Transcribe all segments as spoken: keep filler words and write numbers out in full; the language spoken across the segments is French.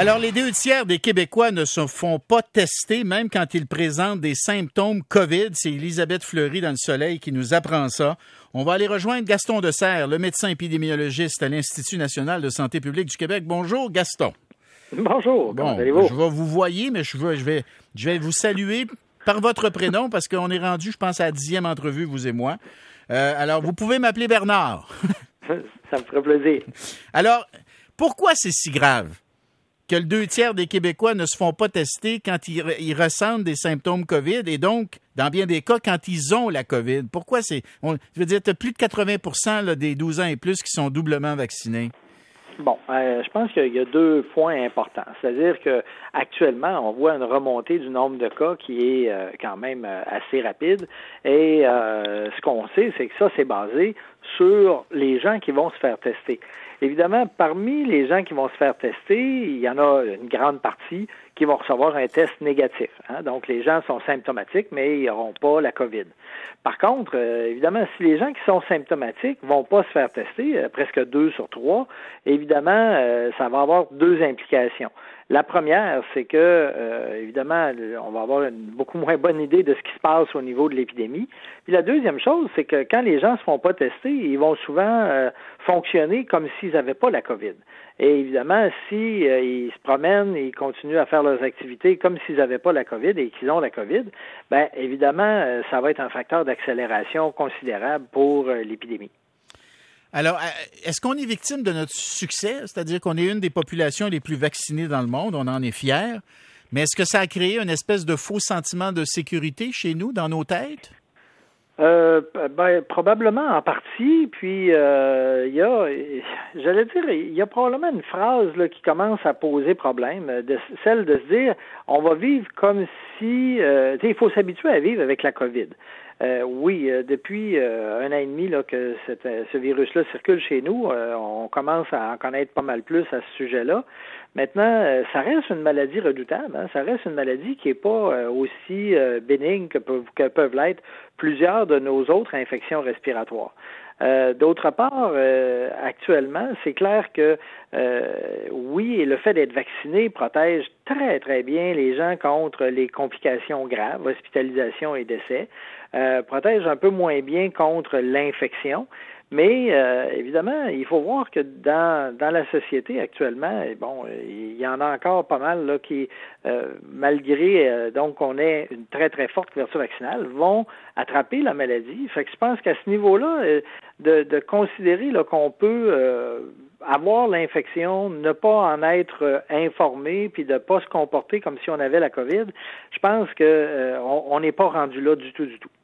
Alors, les deux tiers des Québécois ne se font pas tester, même quand ils présentent des symptômes COVID. C'est Elisabeth Fleury dans Le Soleil qui nous apprend ça. On va aller rejoindre Gaston Dessert, le médecin épidémiologiste à l'Institut national de santé publique du Québec. Bonjour, Gaston. Bonjour, comment allez-vous? Je vais vous voyer, mais je vais, je vais, je vais vous saluer par votre prénom parce qu'on est rendu, je pense, à la dixième entrevue, vous et moi. Euh, alors, vous pouvez m'appeler Bernard. Ça me ferait plaisir. Alors, pourquoi c'est si grave que le deux tiers des Québécois ne se font pas tester quand ils, ils ressentent des symptômes COVID et donc, dans bien des cas, quand ils ont la COVID? Pourquoi c'est... On, je veux dire, tu as plus de quatre-vingts pour cent là, des douze ans et plus qui sont doublement vaccinés. Bon, euh, je pense qu'il y a deux points importants. C'est-à-dire que actuellement, on voit une remontée du nombre de cas qui est euh, quand même euh, assez rapide. Et euh, ce qu'on sait, c'est que ça, c'est basé sur les gens qui vont se faire tester. Évidemment, parmi les gens qui vont se faire tester, il y en a une grande partie qui vont recevoir un test négatif. Hein? Donc, les gens sont symptomatiques, mais ils n'auront pas la COVID. Par contre, euh, évidemment, si les gens qui sont symptomatiques vont pas se faire tester, euh, presque deux sur trois, évidemment, euh, ça va avoir deux implications. La première, c'est que, euh, évidemment, on va avoir une beaucoup moins bonne idée de ce qui se passe au niveau de l'épidémie. Puis la deuxième chose, c'est que quand les gens se font pas tester, ils vont souvent euh, fonctionner comme s'ils n'avaient pas la COVID. Et évidemment, si euh, ils se promènent et ils continuent à faire leurs activités comme s'ils n'avaient pas la COVID et qu'ils ont la COVID, bien, évidemment, euh, ça va être un facteur d'accélération considérable pour euh, l'épidémie. Alors, est-ce qu'on est victime de notre succès? C'est-à-dire qu'on est une des populations les plus vaccinées dans le monde, on en est fiers, mais est-ce que ça a créé une espèce de faux sentiment de sécurité chez nous, dans nos têtes? Euh, ben, probablement en partie, puis euh, il y a, j'allais dire, il y a probablement une phrase là, qui commence à poser problème, de, celle de se dire, on va vivre comme si, euh, tu sais, il faut s'habituer à vivre avec la COVID. Euh, oui, euh, depuis euh, un an et demi là, que cette, ce virus-là circule chez nous, euh, on commence à en connaître pas mal plus à ce sujet-là. Maintenant, euh, ça reste une maladie redoutable, hein? Ça reste une maladie qui n'est pas euh, aussi euh, bénigne que peuvent, que peuvent l'être plusieurs de nos autres infections respiratoires. Euh, d'autre part, euh, actuellement, c'est clair que euh, oui, le fait d'être vacciné protège très, très bien les gens contre les complications graves, hospitalisation et décès, euh, protège un peu moins bien contre l'infection. Mais euh, évidemment, il faut voir que dans dans la société actuellement, bon, il y en a encore pas mal là qui, euh, malgré euh, donc qu'on ait une très très forte couverture vaccinale, vont attraper la maladie. Fait que je pense qu'à ce niveau-là, euh, de, de considérer là qu'on peut euh, avoir l'infection, ne pas en être euh, informé, puis de pas se comporter comme si on avait la COVID, je pense que euh, on n'est pas rendu là du tout du tout.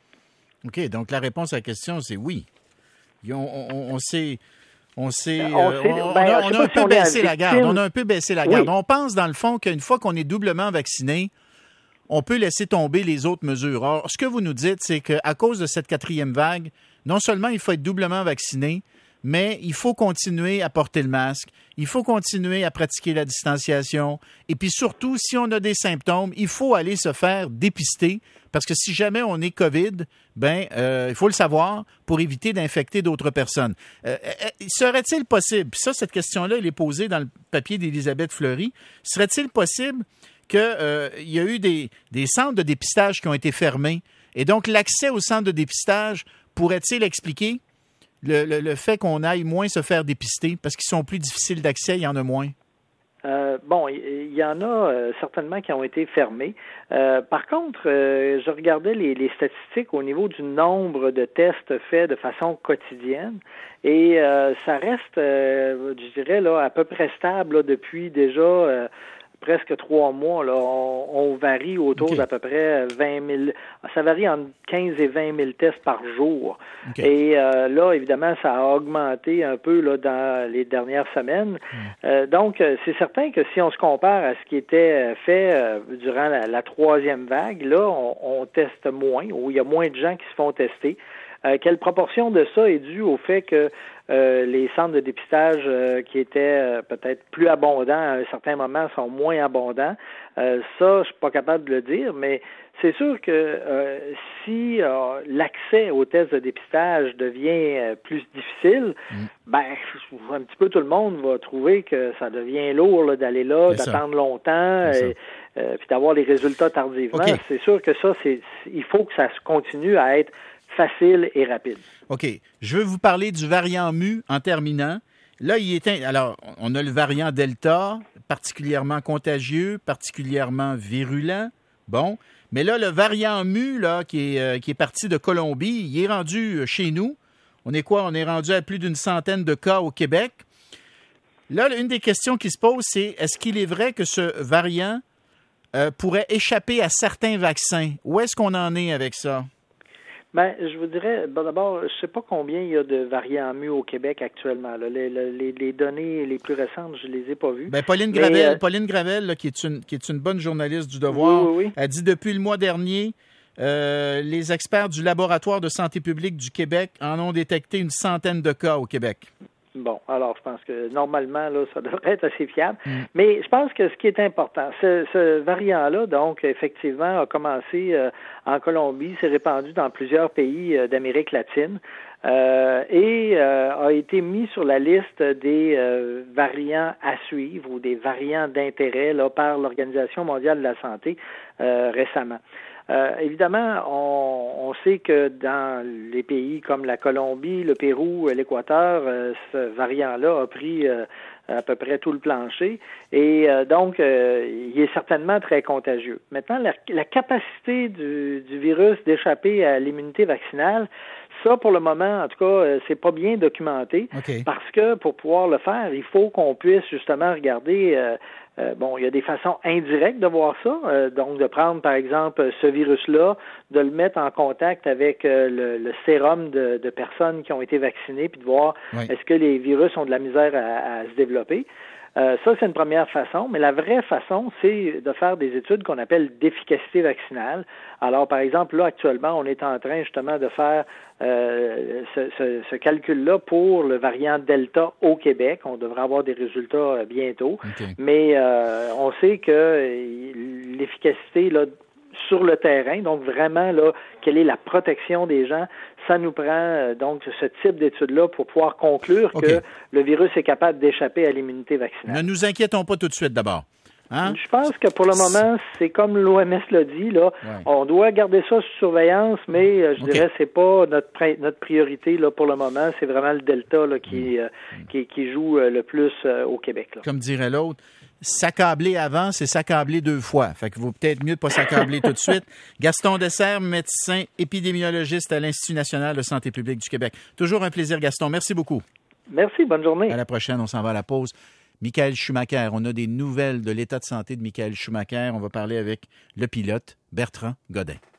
OK, donc la réponse à la question, c'est oui. On, on, on s'est, on s'est, euh, on, sait, on, ben, on a, on a un peu si baissé la garde. On a un peu baissé la garde. Oui. On pense dans le fond qu'une fois qu'on est doublement vacciné, on peut laisser tomber les autres mesures. Or, ce que vous nous dites, c'est qu'à cause de cette quatrième vague, non seulement il faut être doublement vacciné, mais il faut continuer à porter le masque, il faut continuer à pratiquer la distanciation, et puis surtout, si on a des symptômes, il faut aller se faire dépister, parce que si jamais on est COVID, ben euh, il faut le savoir pour éviter d'infecter d'autres personnes. Euh, serait-il possible, puis ça, cette question-là, elle est posée dans le papier d'Elisabeth Fleury, serait-il possible qu'il euh, y a eu des, des centres de dépistage qui ont été fermés, et donc l'accès aux centres de dépistage pourrait-il expliquer Le, le, le fait qu'on aille moins se faire dépister parce qu'ils sont plus difficiles d'accès, il y en a moins? Euh, bon, il y, y en a euh, certainement qui ont été fermés. Euh, par contre, euh, je regardais les, les statistiques au niveau du nombre de tests faits de façon quotidienne et euh, ça reste, euh, je dirais, là, à peu près stable là, depuis déjà euh, presque trois mois. Là, on, on varie autour okay. d'à peu près vingt mille. Ça varie entre quinze et vingt mille tests par jour. Okay. Et euh, là, évidemment, ça a augmenté un peu là dans les dernières semaines. Mm. Euh, donc, c'est certain que si on se compare à ce qui était fait euh, durant la, la troisième vague, là, on, on teste moins, ou il y a moins de gens qui se font tester. Euh, quelle proportion de ça est due au fait que euh, les centres de dépistage euh, qui étaient euh, peut-être plus abondants à un certain moment sont moins abondants? Euh, ça, je suis pas capable de le dire, mais c'est sûr que euh, si euh, l'accès aux tests de dépistage devient euh, plus difficile, mmh. ben un petit peu tout le monde va trouver que ça devient lourd là, d'aller là, c'est d'attendre ça. longtemps, et, euh, puis d'avoir les résultats tardivement. Okay. C'est sûr que ça, c'est, il faut que ça continue à être facile et rapide. OK. Je veux vous parler du variant mu en terminant. Là, il est un... Alors, on a le variant Delta, particulièrement contagieux, particulièrement virulent. Bon. Mais là, le variant mu, là, qui est, euh, qui est parti de Colombie, il est rendu chez nous. On est quoi? On est rendu à plus d'une centaine de cas au Québec. Là, une des questions qui se pose, c'est est-ce qu'il est vrai que ce variant euh, pourrait échapper à certains vaccins? Où est-ce qu'on en est avec ça? Ben, je vous dirais, bon, d'abord, je ne sais pas combien il y a de variants mu au Québec actuellement. Là. Les, les, les données les plus récentes, je ne les ai pas vues. Ben, Pauline Gravel, Mais, euh... Pauline Gravel là, qui, est une, qui est une bonne journaliste du Devoir, oui, oui, oui. a dit depuis le mois dernier, euh, les experts du Laboratoire de santé publique du Québec en ont détecté une centaine de cas au Québec. Bon, alors je pense que normalement, là, ça devrait être assez fiable. Mm. Mais je pense que ce qui est important, ce, ce variant-là, donc, effectivement, a commencé euh, en Colombie, s'est répandu dans plusieurs pays euh, d'Amérique latine euh, et euh, a été mis sur la liste des euh, variants à suivre ou des variants d'intérêt là, par l'Organisation mondiale de la santé euh, récemment. Euh, évidemment, on, on sait que dans les pays comme la Colombie, le Pérou, l'Équateur, euh, ce variant-là a pris euh, à peu près tout le plancher et euh, donc euh, il est certainement très contagieux. Maintenant, la, la capacité du, du virus d'échapper à l'immunité vaccinale, ça, pour le moment, en tout cas, euh, c'est pas bien documenté okay. parce que pour pouvoir le faire, il faut qu'on puisse justement regarder euh, Euh, bon, il y a des façons indirectes de voir ça, euh, donc de prendre, par exemple, ce virus-là, de le mettre en contact avec euh, le, le sérum de, de personnes qui ont été vaccinées, puis de voir oui. est-ce que les virus ont de la misère à, à se développer. Euh, ça, c'est une première façon, mais la vraie façon, c'est de faire des études qu'on appelle d'efficacité vaccinale. Alors, par exemple, là, actuellement, on est en train justement de faire euh, ce, ce, ce calcul-là pour le variant Delta au Québec. On devrait avoir des résultats euh, bientôt, okay. mais euh, on sait que l'efficacité, là, sur le terrain, donc vraiment, là, quelle est la protection des gens, ça nous prend euh, donc ce type d'études-là pour pouvoir conclure okay. que le virus est capable d'échapper à l'immunité vaccinale. Ne nous inquiétons pas tout de suite d'abord. Hein? Je pense que pour le moment, c'est comme l'O M S l'a dit, là, ouais. on doit garder ça sous surveillance, mais euh, je okay. dirais que c'est pas notre notre priorité là pour le moment, c'est vraiment le Delta là, qui, mmh. euh, qui, qui joue euh, le plus euh, au Québec. Là. Comme dirait l'autre, s'accabler avant, c'est s'accabler deux fois. Fait que vaut peut-être mieux de pas s'accabler tout de suite. Gaston Dessert, médecin épidémiologiste à l'Institut national de santé publique du Québec. Toujours un plaisir, Gaston. Merci beaucoup. Merci, bonne journée. À la prochaine, on s'en va à la pause. Michael Schumacher, on a des nouvelles de l'état de santé de Michael Schumacher. On va parler avec le pilote Bertrand Godin.